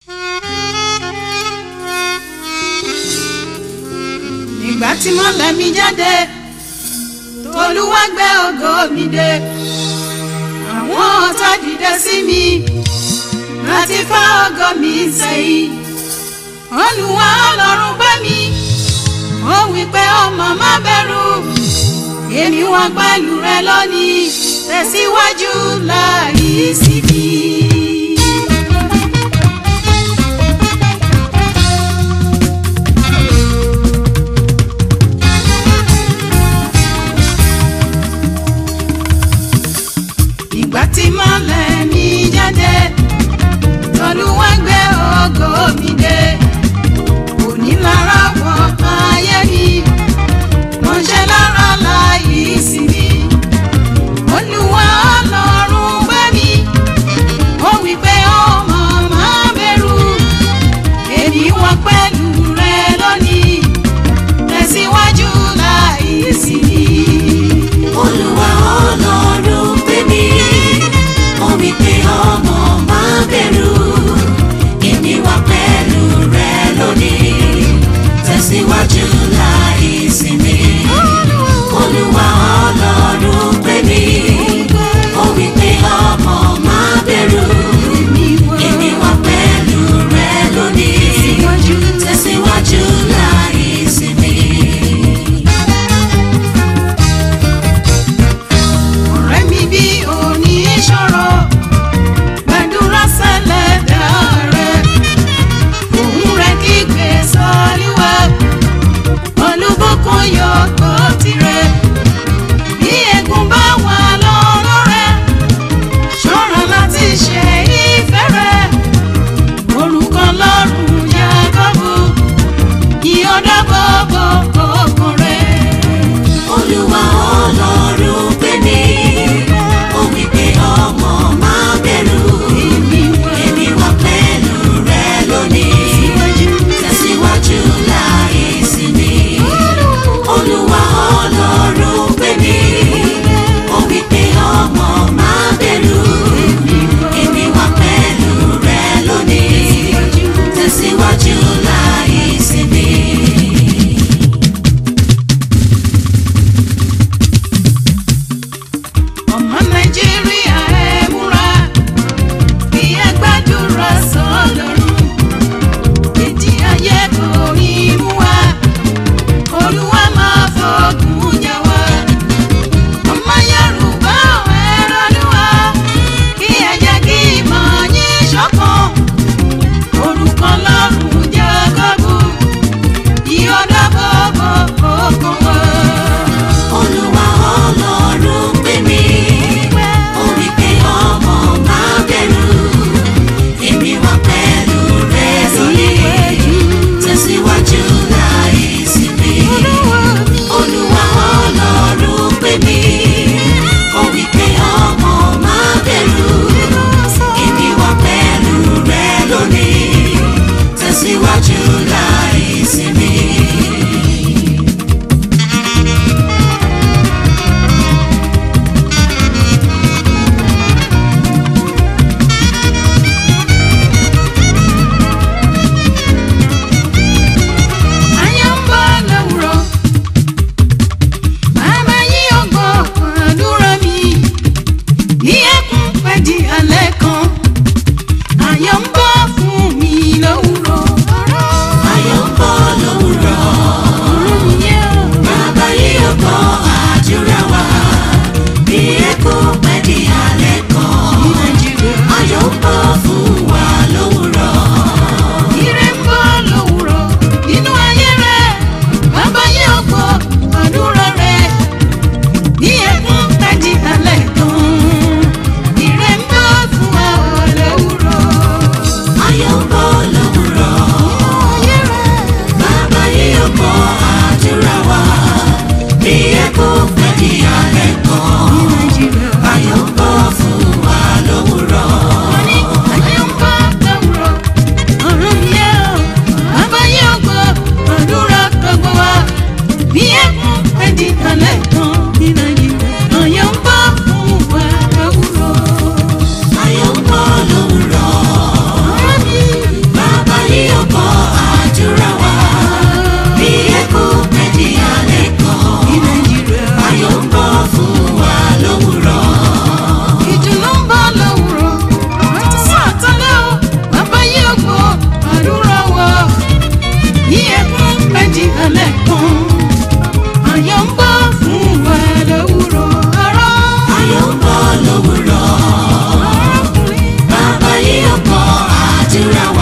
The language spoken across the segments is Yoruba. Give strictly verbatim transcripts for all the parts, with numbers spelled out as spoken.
Nígbà tí mọ́lẹ̀ mi jáde t'Olúwa gbé ògo mi dé, àwọn ọ̀tá dìde sí mi láti fá ògo mi sẹ́yìn. Olúwa Ọlọ́run gbé mi, ó wí pé ọmọ má bẹ̀rù, èmi wà pẹ̀lú rẹ lónìí, tẹ̀síwájú láì síbi. Ìgbà tí mọ́lẹ̀ mi jáde t'Olúwa gbé ògo mi dé, onílára wọ ayé mi, mo ṣe lára láì sinmi. Olúwa Ọlọ́run gbé mi, ó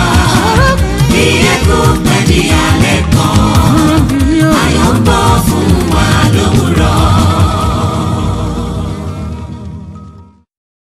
wa bí ẹkún pẹ́ di alẹ́ kan ayọ̀ ń bọ̀ fún wa lówùrọ̀.